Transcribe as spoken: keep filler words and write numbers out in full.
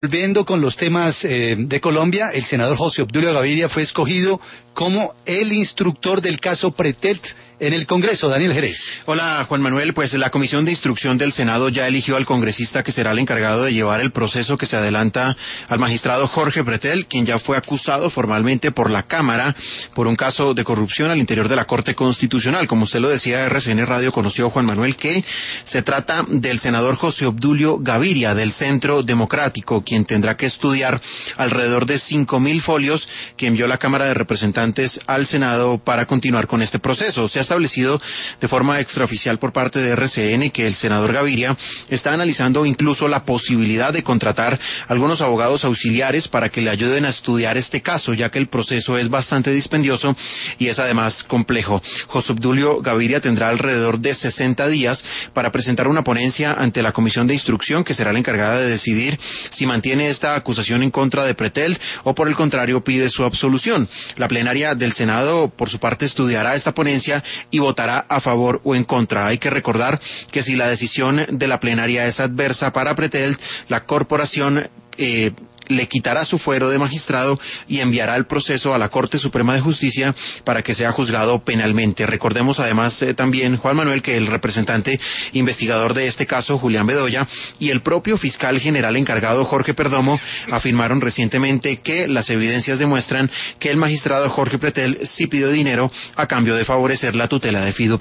Volviendo con los temas eh, de Colombia, el senador José Obdulio Gaviria fue escogido como el instructor del caso Pretel en el Congreso. Daniel Jerez. Hola, Juan Manuel. Pues la Comisión de Instrucción del Senado ya eligió al congresista que será el encargado de llevar el proceso que se adelanta al magistrado Jorge Pretel, quien ya fue acusado formalmente por la Cámara por un caso de corrupción al interior de la Corte Constitucional. Como usted lo decía, R C N Radio conoció, Juan Manuel, que se trata del senador José Obdulio Gaviria, del Centro Democrático, quien tendrá que estudiar alrededor de cinco mil folios que envió la Cámara de Representantes al Senado para continuar con este proceso. Se ha establecido de forma extraoficial por parte de R C N que el senador Gaviria está analizando incluso la posibilidad de contratar algunos abogados auxiliares para que le ayuden a estudiar este caso, ya que el proceso es bastante dispendioso y es además complejo. José Obdulio Gaviria tendrá alrededor de sesenta días para presentar una ponencia ante la Comisión de Instrucción, que será la encargada de decidir si mantiene esta acusación en contra de Pretel o por el contrario pide su absolución. La plenaria del Senado, por su parte, estudiará esta ponencia y votará a favor o en contra. Hay que recordar que si la decisión de la plenaria es adversa para Pretel, la corporación eh, le quitará su fuero de magistrado y enviará el proceso a la Corte Suprema de Justicia para que sea juzgado penalmente. Recordemos además eh, también, Juan Manuel, que el representante investigador de este caso, Julián Bedoya, y el propio fiscal general encargado, Jorge Perdomo, afirmaron recientemente que las evidencias demuestran que el magistrado Jorge Pretel sí pidió dinero a cambio de favorecer la tutela de Fido